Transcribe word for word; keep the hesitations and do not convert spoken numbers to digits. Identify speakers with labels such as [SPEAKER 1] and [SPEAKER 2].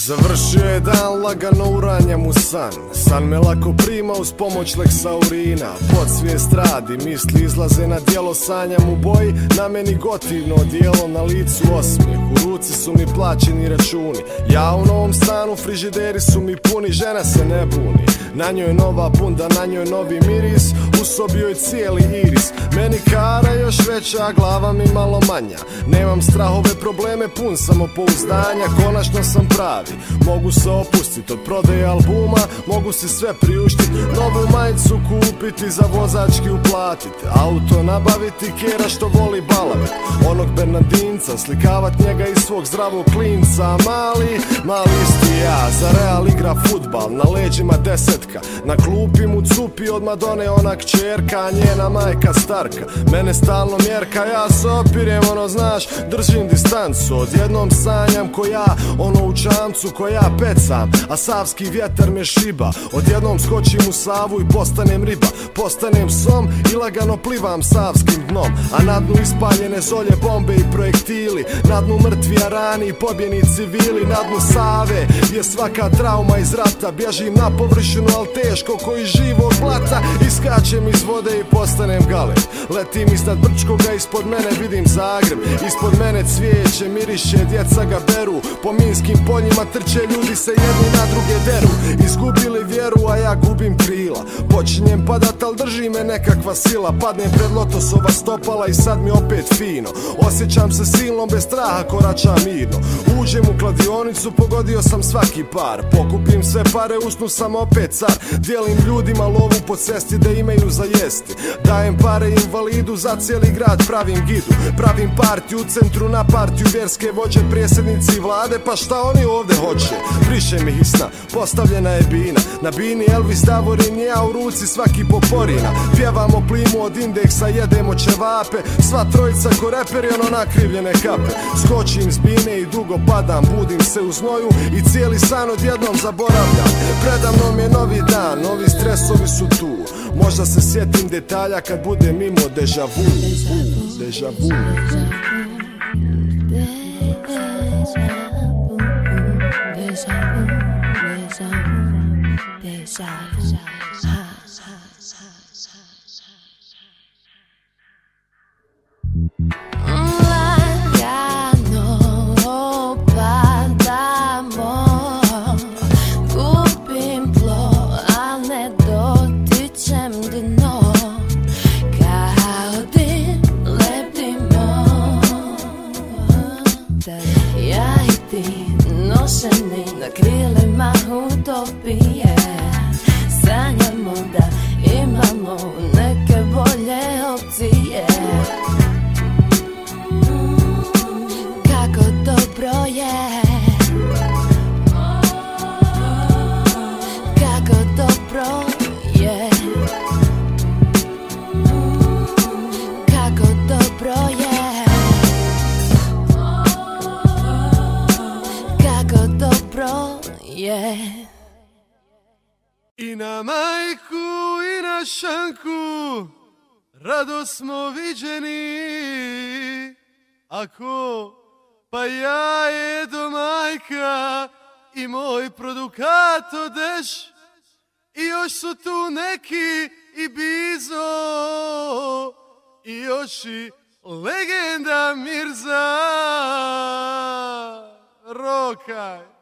[SPEAKER 1] Završio je dan, lagano uranjam u san. San me lako prima uz pomoć leksaurina. Podsvijest radi, misli izlaze na djelo. Sanjam u boji, na meni gotivno odijelo. Na licu osmijeh, u ruci su mi plaćeni računi. Ja u novom stanu, frižideri su mi puni. Žena se ne buni, na njoj nova bunda, na njoj novi miris. U sobi joj cijeli iris. Meni kara još veća, a glava mi malo manja. Nemam strahove, probleme, pun samopouzdanja. Konačno sam pravi, mogu se opustit od prodaje albuma, mogu si sve priuštit. Novu majicu kupiti, za vozački uplatit, auto nabaviti, kera što voli balavit. Onog Bernardinca, slikavat njega iz svog zdravog klinca. Mali, mali isti ja, za Real igra futbal, na leđima desetka. Na klupi mu cupi od Madone ona kćerka, a njena majka starka. Mene stalno mjerka, ja se opirem, ono znaš, držim distancu. Odjednom sanjam ko ja, ono u čamcu ko ja pecam, a savski vjetar me šiba. Odjednom skočim u Savu i postanem riba. Postanem som i lagano plivam savskim dnom. A na dnu ispaljene zolje, bombe i projektili. Na dnu mrtvi arani i pobjeni civili. Na dnu Save je svaka trauma iz rata. Bježim na površinu, al teško ko iz živog blata. Iskačem iz vode i postanem galeb. Letim iznad Brčkoga, ispod mene vidim Zagreb. Ispod mene cvijeće miriše, djeca ga beru. Po minskim poljima trče, ljudi se jedni na druge deru. Izgubili vjeru, a ja gubim krila. Počinjem padat, al drži me nekakva sila. Padnem pred lotosova stopala i sad mi opet fino. Osjećam se silno, bez straha koračam mirno. Uđem u kladionicu, pogodio sam svaki par. Pokupim sve pare, usnu sam opet car. Dijelim ljudima lovu po cesti da imaju za jesti. Dajem pare invalidu, za cijeli grad pravim gidu. Pravim partiju u centru, na partiju vjerske vođe, predsjednici vlade, pa šta oni ovdje hoće? Brišem ih iz sna, postavljena je bina. Na bini Elvis Davorin, ja u ruci svaki poporina. Pjevamo plimu od indeksa, jedemo ćevape. Sva trojica ko reperi, ono nakrivljene kape. Skočim s bine i dugo padam, budim se u znoju i cijeli san odjednom zaboravljam. Predamnom je novi dan, novi stresovi su tu. Možda se sjetim detalja kad budem imao deja vu. Deja vu.
[SPEAKER 2] Ja i ti nošeni na krilima utopije, sanjamo da imamo neke bolje opcije. Kako dobro je, kako dobro je, kako dobro je. Yeah.
[SPEAKER 3] I na majku i na šanku rado smo viđeni. Ako pa ja je do majka i moj produkato deš. I još su tu neki i Bizo i još i legenda Mirza. Rokaj.